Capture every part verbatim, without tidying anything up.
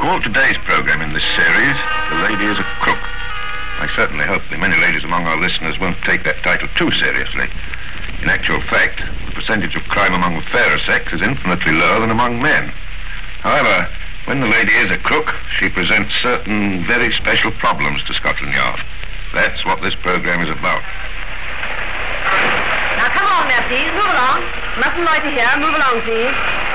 call today's program in this series, The Lady is a Crook. I certainly hope the many ladies among our listeners won't take that title too seriously. In actual fact, the percentage of crime among the fairer sex is infinitely lower than among men. However, when the lady is a crook, she presents certain very special problems to Scotland Yard. That's what this program is about. Now, come on there, please. Move along. Mustn't loiter here. Move along, please.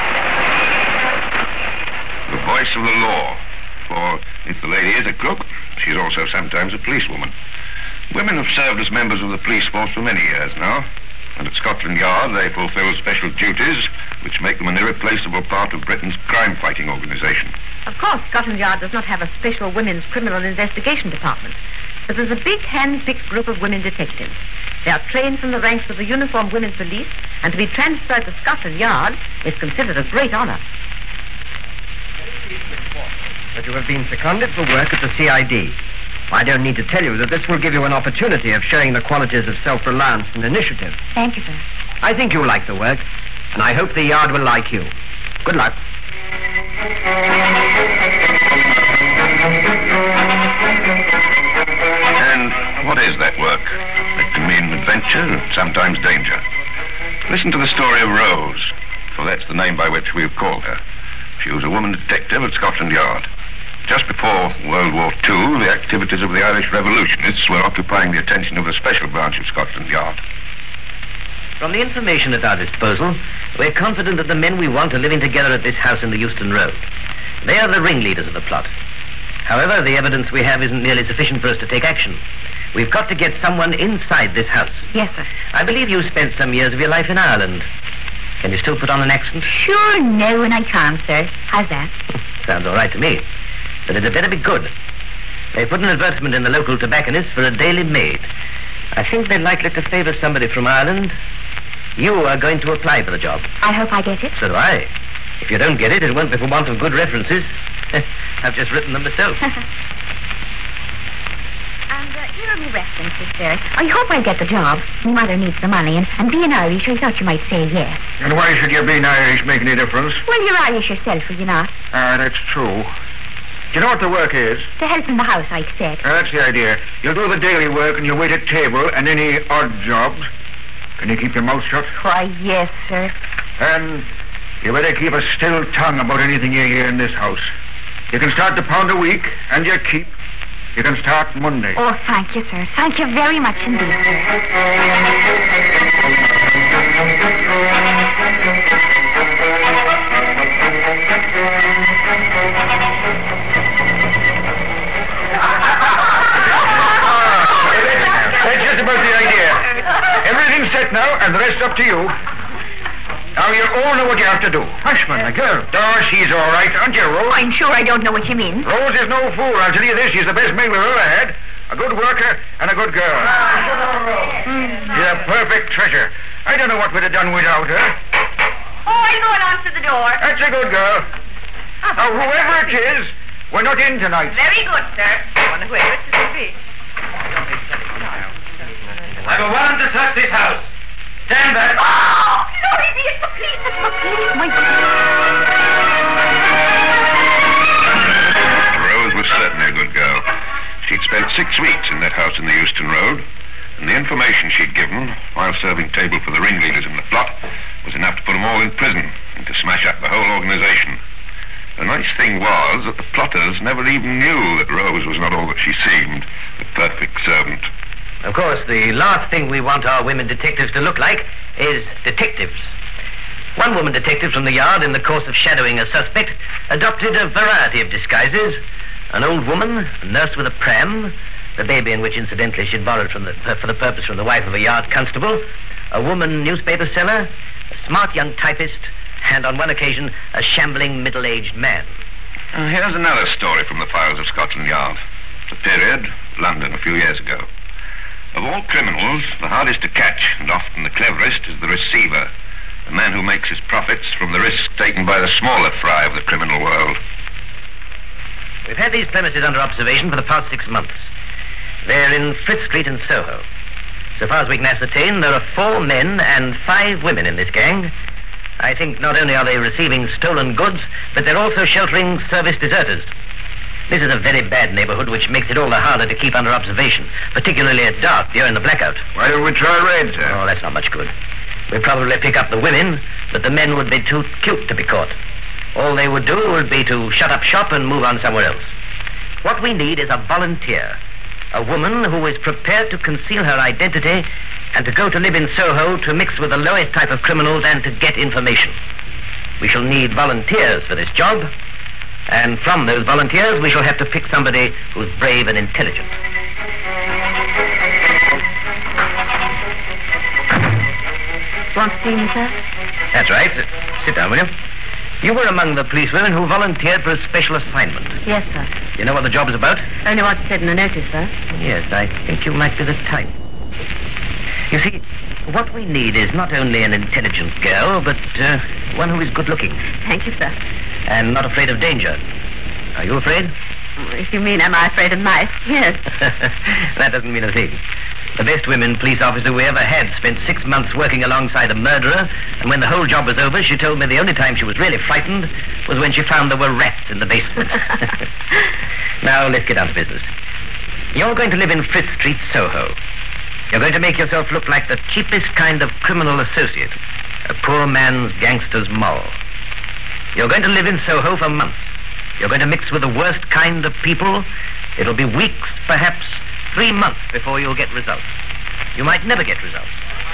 The voice of the law. For if the lady is a crook, she's also sometimes a policewoman. Women have served as members of the police force for many years now, and at Scotland Yard they fulfill special duties which make them an irreplaceable part of Britain's crime-fighting organisation. Of course, Scotland Yard does not have a special women's criminal investigation department, but there's a big hand-picked group of women detectives. They are trained from the ranks of the uniformed women's police, and to be transferred to Scotland Yard is considered a great honour. That you have been seconded for work at the C I D. I don't need to tell you that this will give you an opportunity of showing the qualities of self-reliance and initiative. Thank you, sir. I think you'll like the work, and I hope the Yard will like you. Good luck. And what is that work? It can mean adventure and sometimes danger. Listen to the story of Rose, for that's the name by which we've called her. She was a woman detective at Scotland Yard. Just before World War Two, the activities of the Irish revolutionists were occupying the attention of the special branch of Scotland Yard. From the information at our disposal, we're confident that the men we want are living together at this house in the Euston Road. They are the ringleaders of the plot. However, the evidence we have isn't nearly sufficient for us to take action. We've got to get someone inside this house. Yes, sir. I believe you spent some years of your life in Ireland. Can you still put on an accent? Sure, no, and I can't, sir. How's that? Sounds all right to me. But it had better be good. They put an advertisement in the local tobacconist for a Daily Maid. I think they're likely to favour somebody from Ireland. You are going to apply for the job. I hope I get it. So do I. If you don't get it, it won't be for want of good references. I've just written them myself. And uh, here are my references, sir. I hope I get the job. My mother needs the money, and, and being Irish, I thought you might say yes. And why should your being Irish make any difference? Well, you're Irish yourself, will you not? Ah, that's true. Do you know what the work is? To help in the house, I'd said. Ah, that's the idea. You'll do the daily work and you'll wait at table and any odd jobs. Can you keep your mouth shut? Why, yes, sir. And you better keep a still tongue about anything you hear in this house. You can start the pound a week and you keep. You can start Monday. Oh, thank you, sir. Thank you very much indeed, sir. That's just about the idea. Everything's set now, and the rest up to you. Now, you all know what you have to do. Hushman, the girl. Oh, she's all right, aren't you, Rose? I'm sure I don't know what you mean. Rose is no fool. I'll tell you this. She's the best maid we've ever had. A good worker and a good girl. She's a perfect treasure. I don't know what we'd have done without her. Oh, I'll go and answer the door. That's a good girl. Now, whoever it is, we're not in tonight. Very good, sir. I wonder where it should be. I've a warrant to search this house. Stand back. Oh, Lord, it's the police. It's the police. My Rose was certainly a good girl. She'd spent six weeks in that house in the Euston Road, and the information she'd given while serving table for the ringleaders in the plot was enough to put them all in prison and to smash up the whole organisation. The nice thing was that the plotters never even knew that Rose was not all that she seemed, a perfect servant. Of course, the last thing we want our women detectives to look like is detectives. One woman detective from the Yard, in the course of shadowing a suspect, adopted a variety of disguises. An old woman, a nurse with a pram, the baby in which, incidentally, she'd borrowed from the, for the purpose from the wife of a Yard constable, a woman newspaper seller, a smart young typist, and on one occasion, a shambling middle-aged man. Uh, here's another story from the files of Scotland Yard. The period, London, a few years ago. Of all criminals, the hardest to catch and often the cleverest is the receiver, the man who makes his profits from the risks taken by the smaller fry of the criminal world. We've had these premises under observation for the past six months. They're in Frith Street in Soho. So far as we can ascertain, there are four men and five women in this gang. I think not only are they receiving stolen goods, but they're also sheltering service deserters. This is a very bad neighborhood, which makes it all the harder to keep under observation, particularly at dark during the blackout. Why don't we try raids, sir? Oh, that's not much good. We'd probably pick up the women, but the men would be too cute to be caught. All they would do would be to shut up shop and move on somewhere else. What we need is a volunteer, a woman who is prepared to conceal her identity and to go to live in Soho to mix with the lowest type of criminals and to get information. We shall need volunteers for this job, and from those volunteers we shall have to pick somebody who's brave and intelligent. Want to see me, sir? That's right. Sit down, will you? You were among the policewomen who volunteered for a special assignment. Yes, sir. You know what the job is about? Only what's said in the notice, sir. Yes, I think you might be the type. You see, what we need is not only an intelligent girl, but uh, one who is good-looking. Thank you, sir. And not afraid of danger. Are you afraid? If you mean, am I afraid of mice? Yes. That doesn't mean a thing. The best women police officer we ever had spent six months working alongside a murderer, and when the whole job was over, she told me the only time she was really frightened was when she found there were rats in the basement. Now, let's get down to business. You're going to live in Frith Street, Soho. You're going to make yourself look like the cheapest kind of criminal associate, a poor man's gangster's moll. You're going to live in Soho for months. You're going to mix with the worst kind of people. It'll be weeks, perhaps three months before you'll get results. You might never get results.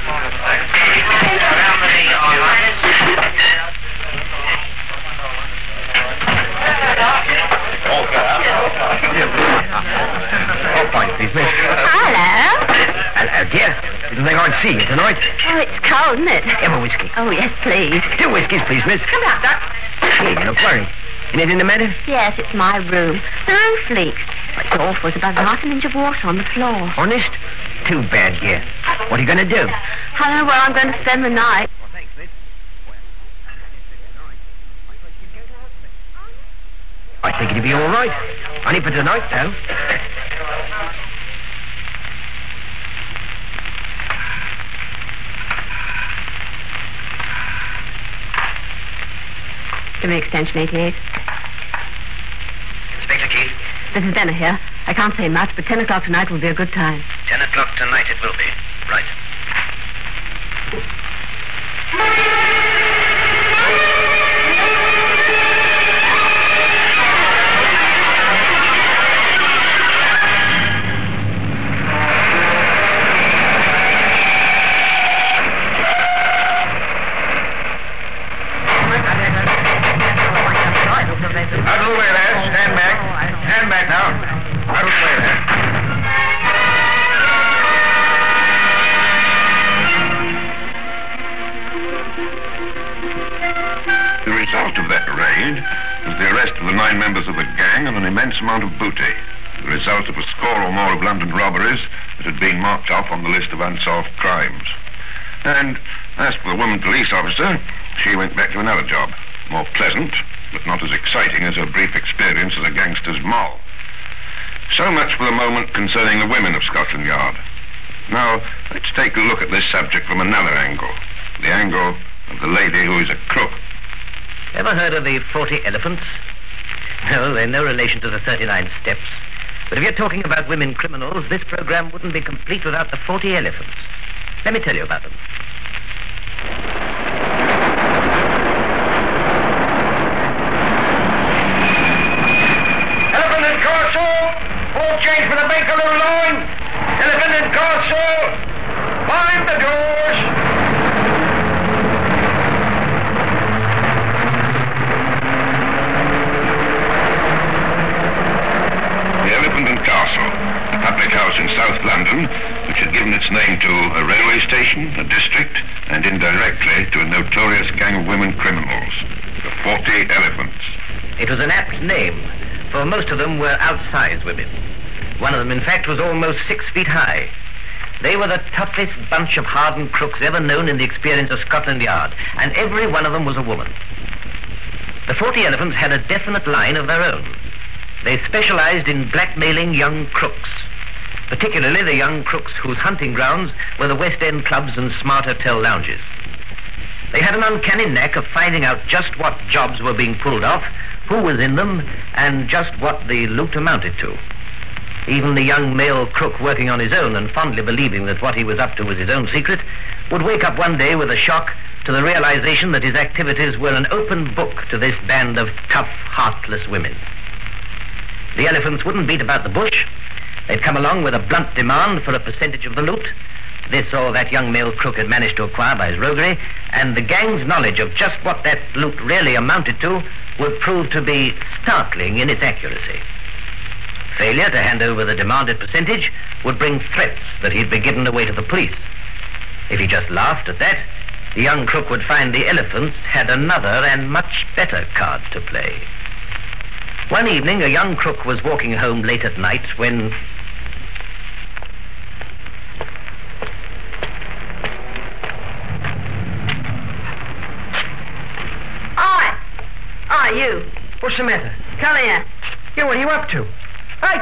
Oh, fine, please, miss. Hello. Hello, dear. Didn't think I'd see you tonight. Oh, it's cold, isn't it? Have a whiskey. Oh, yes, please. Two whiskeys, please, miss. Come out, Doc. Here, you look worried. Anything the matter? Yes, it's my room. The roof leaks. It's awful. There's about half an inch of water on the floor. Honest? Too bad, dear. What are you going to do? I don't know where I'm going to spend the night. Well, thanks, miss. I think it'll be all right. Only for tonight, though. Give me extension eighty-eight. Inspector Keith. This is Benner here. I can't say much, but ten o'clock tonight will be a good time. Ten o'clock tonight it will be. Right. Out of the way there. Stand back. Stand back now. Out of the way there. The result of that raid was the arrest of the nine members of the gang and an immense amount of booty. The result of a score or more of London robberies that had been marked off on the list of unsolved crimes. And as for the woman police officer, she went back to another job, more pleasant, but not as exciting as her brief experience as a gangster's moll. So much for the moment concerning the women of Scotland Yard. Now, let's take a look at this subject from another angle. The angle of the lady who is a crook. Ever heard of the forty elephants? No, they're no relation to the thirty-nine steps. But if you're talking about women criminals, this program wouldn't be complete without the forty elephants. Let me tell you about them. Elephant and Castle! All change for the Bakerloo line! Elephant and Castle! Mind the doors! The Elephant and Castle, a public house in South London, which had given its name to a railway station, a district, and indirectly to a notorious gang of women criminals, the Forty Elephants. It was an apt name, for most of them were outsized women. One of them, in fact, was almost six feet high. They were the toughest bunch of hardened crooks ever known in the experience of Scotland Yard, and every one of them was a woman. The Forty Elephants had a definite line of their own. They specialized in blackmailing young crooks, particularly the young crooks whose hunting grounds were the West End clubs and smart hotel lounges. They had an uncanny knack of finding out just what jobs were being pulled off who was in them, and just what the loot amounted to. Even the young male crook working on his own and fondly believing that what he was up to was his own secret would wake up one day with a shock to the realization that his activities were an open book to this band of tough, heartless women. The elephants wouldn't beat about the bush. They'd come along with a blunt demand for a percentage of the loot. This or that young male crook had managed to acquire by his roguery, and the gang's knowledge of just what that loot really amounted to would prove to be startling in its accuracy. Failure to hand over the demanded percentage would bring threats that he'd be given away to the police. If he just laughed at that, the young crook would find the elephants had another and much better card to play. One evening, a young crook was walking home late at night when... Oi! Oi, you. What's the matter? Come here. Yeah, what are you up to? Hey!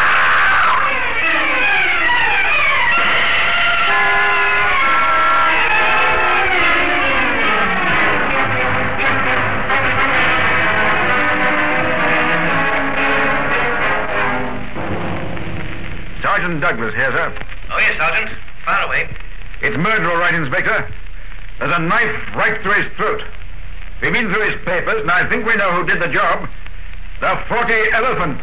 Sergeant Douglas here, sir. Oh, yes, Sergeant. Far away. It's murder, all right, Inspector. There's a knife right through his throat. We've been through his papers, and I think we know who did the job. The forty elephants.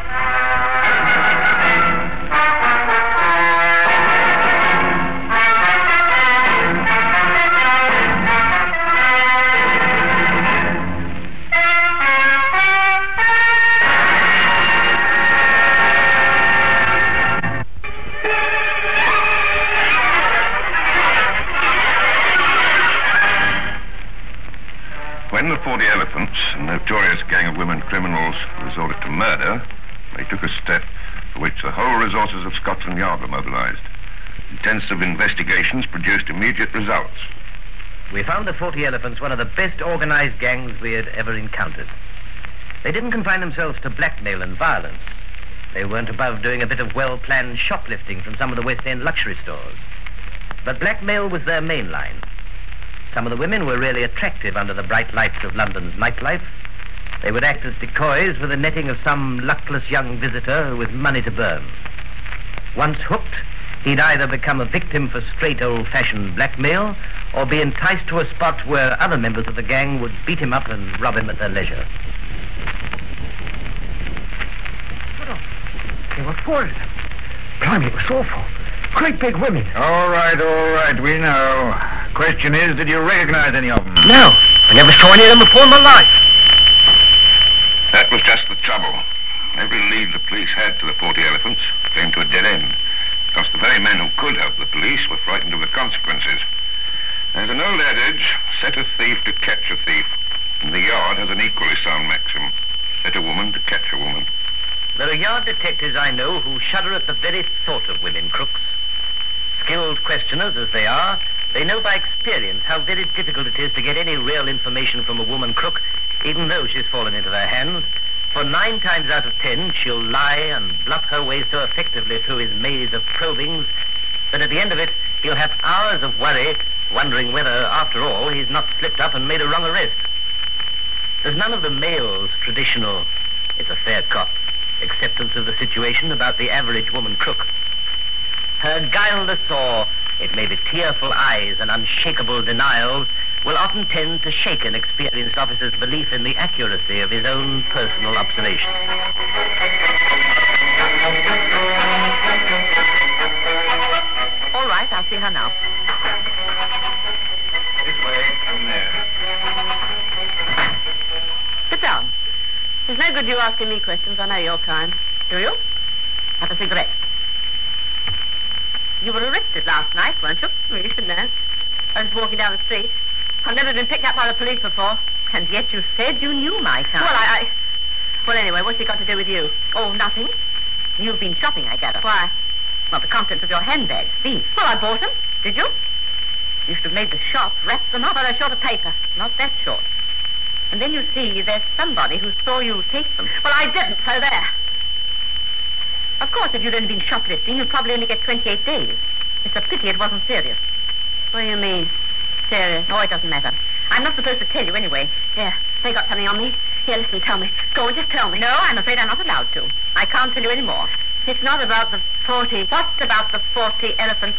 When the forty elephants, a notorious gang of women criminals, resorted to murder, they took a step for which the whole resources of Scotland Yard were mobilized. Intensive investigations produced immediate results. We found the forty elephants one of the best organized gangs we had ever encountered. They didn't confine themselves to blackmail and violence. They weren't above doing a bit of well-planned shoplifting from some of the West End luxury stores. But blackmail was their main line. Some of the women were really attractive under the bright lights of London's nightlife. They would act as decoys for the netting of some luckless young visitor with money to burn. Once hooked, he'd either become a victim for straight old-fashioned blackmail or be enticed to a spot where other members of the gang would beat him up and rob him at their leisure. There were four of them. Blimey, it was awful. Great big women. All right, all right, we know. Question is, did you recognize any of them? No, I never saw any of them before in my life. That was just the trouble. Every lead the police had to the forty elephants came to a dead end, because the very men who could help the police were frightened of the consequences. There's an old adage, set a thief to catch a thief, and the Yard has an equally sound maxim, set a woman to catch a woman. There are Yard detectives I know who shudder at the very thought of women crooks. Skilled questioners as they are, they know by experience how very difficult it is to get any real information from a woman crook, even though she's fallen into their hands. For nine times out of ten, she'll lie and bluff her way so effectively through his maze of probings that at the end of it, he'll have hours of worry, wondering whether, after all, he's not slipped up and made a wrong arrest. There's none of the male's traditional, it's a fair cop, acceptance of the situation about the average woman crook. Her guileless or, it may be tearful eyes and unshakable denials will often tend to shake an experienced officer's belief in the accuracy of his own personal observation. All right, I'll see her now. This way, from there. Sit down. There's no good you asking me questions. I know your kind. Do you? Have a cigarette. You were arrested last night, weren't you? Well, you should know. I was walking down the street. I've never been picked up by the police before. And yet you said you knew my kind. Well, I... I... Well, anyway, what's it got to do with you? Oh, nothing. You've been shopping, I gather. Why? Well, the contents of your handbags. These. Well, I bought them. Did you? You should have made the shop wrap them up. Well, they're short of paper. Not that short. And then you see there's somebody who saw you take them. Well, I didn't, so there. Of course, if you'd only been shoplifting, you'd probably only get twenty-eight days. It's a pity it wasn't serious. What do you mean? Serious? Oh, it doesn't matter. I'm not supposed to tell you anyway. There, they got something on me. Here, listen, tell me. Go on, just tell me. No, I'm afraid I'm not allowed to. I can't tell you any more. It's not about the forty. What about the forty elephants?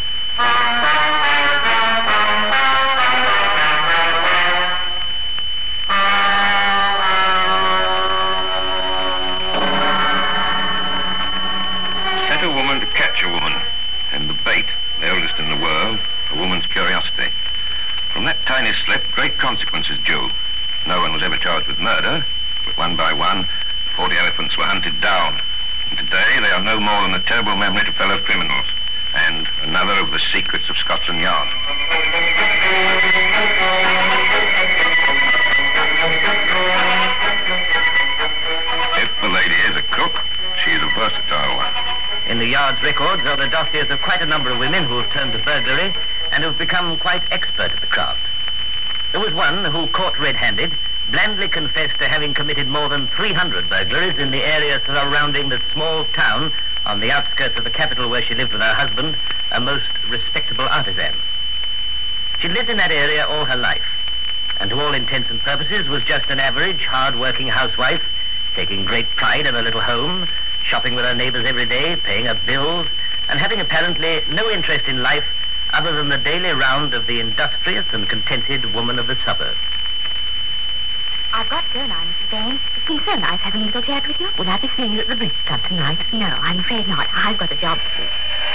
Set a woman to catch a woman, and the bait, the oldest in the world, a woman's curiosity. From that tiny slip, great consequences due. No one was ever charged with murder, but one by one, forty elephants were hunted down. And today they are no more than a terrible memory to fellow criminals, and another of the secrets of Scotland Yard. If the lady is a crook, she is a versatile one. In the Yard's records are the dossiers of quite a number of women who have turned to burglary and have become quite expert at the craft. There was one who, caught red-handed, blandly confessed to having committed more than three hundred burglaries in the area surrounding the small town on the outskirts of the capital where she lived with her husband, a most respectable artisan. She lived in that area all her life, and to all intents and purposes was just an average, hard-working housewife, taking great pride in her little home, shopping with her neighbors every day, paying her bills, and having apparently no interest in life other than the daily round of the industrious and contented woman of the suburbs. I've got to go now, Missus Bain. It's been so nice having a little chat with you. Will I be seeing you at the bridge club tonight? No, I'm afraid not. I've got a job to do.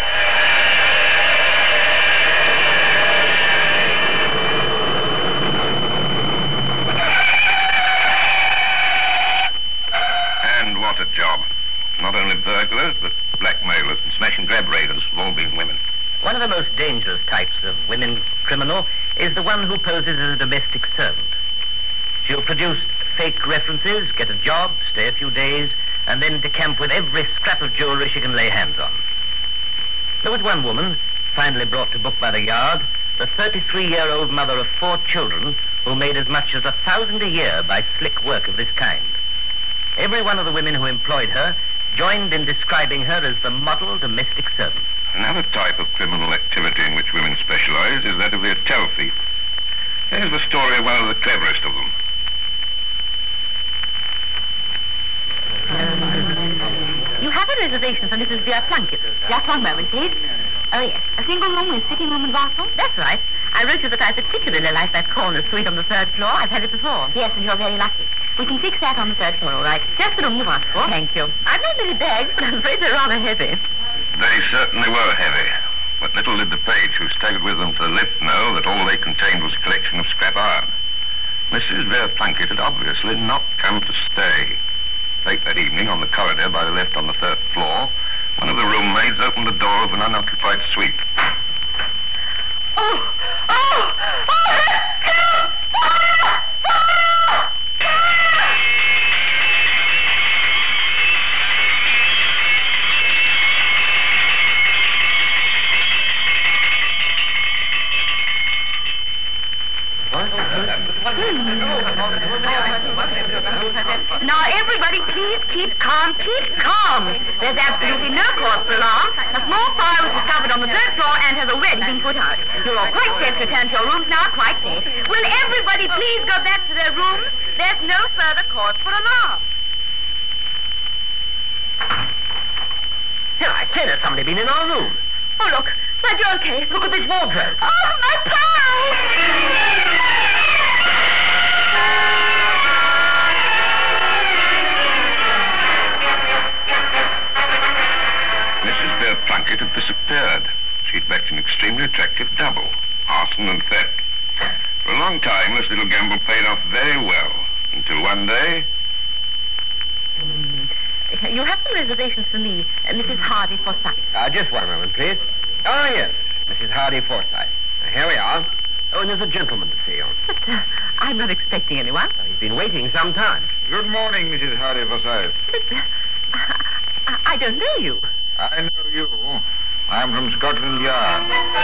And what a job. Not only burglars, but blackmailers and smash-and-grab raiders have all been women. One of the most dangerous types of women criminal is the one who poses as a domestic servant. She'll produce fake references, get a job, stay a few days, and then decamp with every scrap of jewelry she can lay hands on. There was one woman, finally brought to book by the Yard, the thirty-three-year-old mother of four children, who made as much as a thousand a year by slick work of this kind. Every one of the women who employed her joined in describing her as the model domestic servant. Another type of criminal activity in which women specialize is that of the hotel thief. Here's the story of one of the cleverest of them. You have a reservation for Missus Vera Plunkett. Just one moment, please. Oh, yes. A single room with sitting room and bathroom? That's right. I wrote you that I particularly like that corner suite on the third floor. I've had it before. Yes, and you're very lucky. We can fix that on the third floor, all right. Just the room you asked for. Thank you. I've no many bags, but I'm afraid they're rather heavy. They certainly were heavy, but little did the page who staggered with them to the lift know that all they contained was a collection of scrap iron. Missus Vera Plunkett had obviously not come to stay. Late that evening, on the corridor by the lift on the third floor, one of the roommaids opened the door of an unoccupied suite. Oh! Oh! Oh! Help! Fire! Fire! Now, everybody, please keep calm, keep calm. There's absolutely no cause for alarm. A small fire was discovered on the third floor and has already been put out. You're all quite safe to return to your rooms now, quite safe. Will everybody please go back to their rooms? There's no further cause for alarm. Here, I say there's somebody been in our room. Oh, look, glad you're okay. Look at this wardrobe. Oh, my pie! Missus Vera Plunkett had disappeared. She'd backed an extremely attractive double, arson and theft. For a long time, this little gamble paid off very well, until one day... Mm, you have some reservations for me, uh, Missus Hardy Forsyth. Uh, just one moment, please. Oh, yes, Missus Hardy Forsyth. Uh, here we are. Oh, and there's a gentleman to see you. But uh, I'm not expecting anyone. Uh, he's been waiting some time. Good morning, Missus Hardy Forsyth. But uh, I, I don't know you. I know you. I'm from Scotland Yard.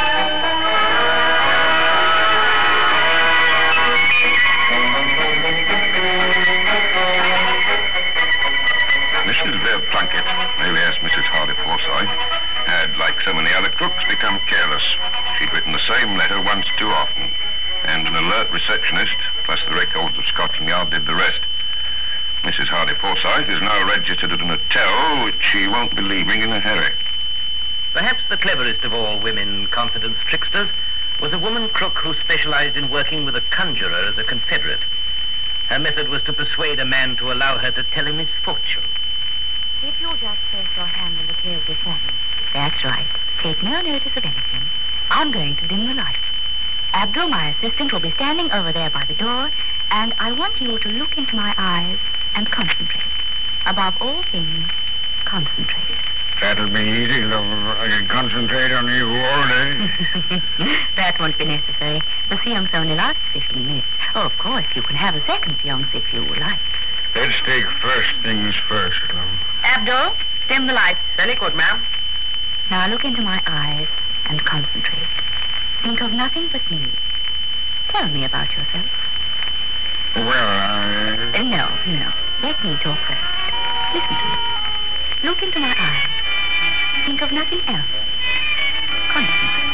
Missus Vera Plunkett, alias Missus Hardy Forsyth, had, like so many other crooks, become careless. She'd written the same letter once too often, and an alert receptionist, plus the records of Scotland Yard, did the rest. Missus Hardy Forsyth is now registered at an hotel which she won't be leaving in a hurry. Perhaps the cleverest of all women confidence tricksters was a woman crook who specialized in working with a conjurer as a confederate. Her method was to persuade a man to allow her to tell him his fortune. If you'll just place your hand on the tail before me. That's right. Take no notice of anything. I'm going to dim the light. Abdul, my assistant, will be standing over there by the door, and I want you to look into my eyes and concentrate. Above all things, concentrate. That'll be easy, love. I can concentrate on you all day. That won't be necessary. The seance only lasts fifteen minutes. Oh, of course, you can have a second seance if you like. Let's take first things first, love. Abdul, dim the lights. Very good, ma'am. Now look into my eyes and concentrate. Think of nothing but me. Tell me about yourself. Well, I... Uh, no, no. Let me talk first. Listen to me. Look into my eyes. Think of nothing else. Concentrate.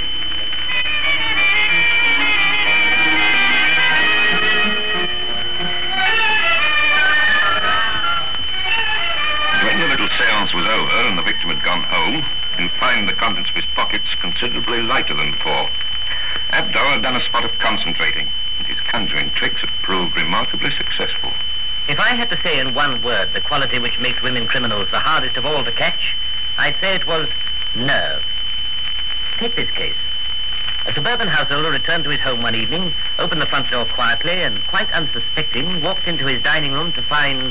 When the little seance was over and the victim had gone home, you find the contents of his pockets considerably lighter than before. Abdul had done a spot of concentrating, and his conjuring tricks had proved remarkably successful. If I had to say in one word the quality which makes women criminals the hardest of all to catch, I'd say it was nerve. Take this case. A suburban householder returned to his home one evening, opened the front door quietly, and quite unsuspecting, walked into his dining room to find...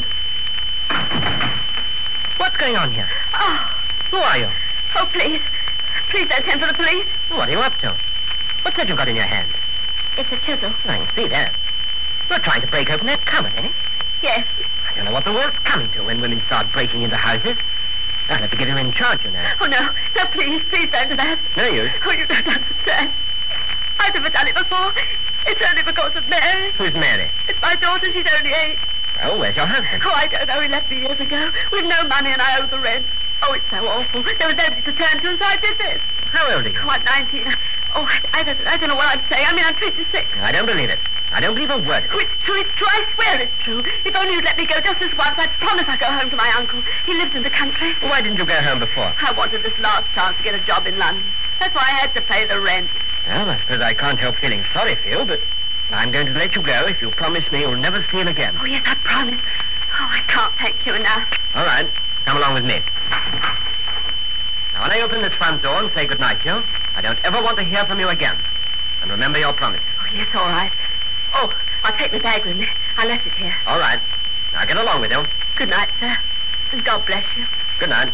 What's going on here? Oh, Who are you? oh, please. Please don't send for the police. What are you up to? What's that you've got in your hand? It's a chisel. I can see that. You're trying to break open that cupboard, eh? Yes. I don't know what the world's coming to when women start breaking into houses. I'll have to get her in charge, you know. Oh, no. No, please. Please don't do that. No use. Oh, you don't understand. I've never done it before. It's only because of Mary. Who's Mary? It's my daughter. She's only eight. Oh, where's your husband? Oh, I don't know. He left me years ago with no money and I owe the rent. Oh, it's so awful. There was nobody to turn to, so I did this. How old are you? Oh, I'm nineteen. Oh, I, I, don't, I don't know what I'd say. I mean, I'm twenty-six. I don't believe it. I don't believe a word of Oh, it. it's true. It's true. I swear it's true. If only you'd let me go just this once, I'd promise I'd go home to my uncle. He lives in the country. Why didn't you go home before? I wanted this last chance to get a job in London. That's why I had to pay the rent. Well, I suppose I can't help feeling sorry for you, but I'm going to let you go if you promise me you'll never steal again. Oh, yes, I promise. Oh, I can't thank you enough. All right. Come along with me. Now, when I open this front door and say goodnight to you, I don't ever want to hear from you again. And remember your promise. Oh, yes, all right. Oh, I'll take the bag with me. I left it here. All right. Now, get along with you. Good night, sir. And God bless you. Good night.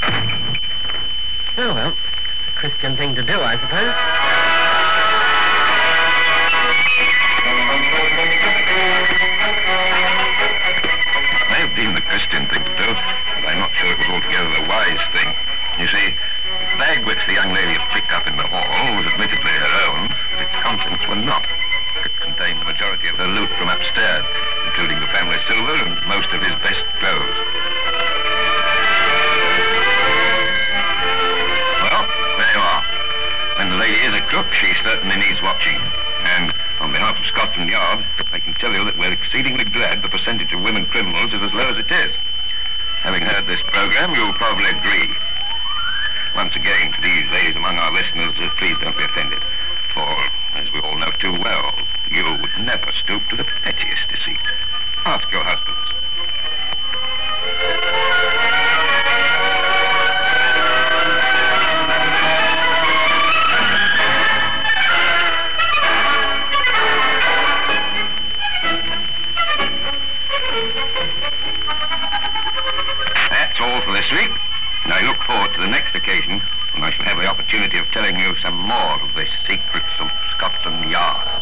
Oh, well, it's a Christian thing to do, I suppose. May have been the Christian thing to do, but I'm not sure it was altogether the wise thing. You see, the bag which the young lady had picked up in the hall was admittedly her own, but its contents were not. It contained the majority of her loot from upstairs, including the family silver and most of his best clothes. Well, there you are. When the lady is a crook, she certainly needs watching. And on behalf of Scotland Yard, I can tell you that we're exceedingly glad the percentage of women criminals is as low as it is. Having heard this program, you'll probably agree. Once again, to these ladies among our listeners, uh, please don't be offended. For, as we all know too well, you would never stoop to the pettiest deceit. Ask your husbands. That's all for this week. And I look forward to the next occasion when I shall have the opportunity of telling you some more of the secrets of Scotland Yard.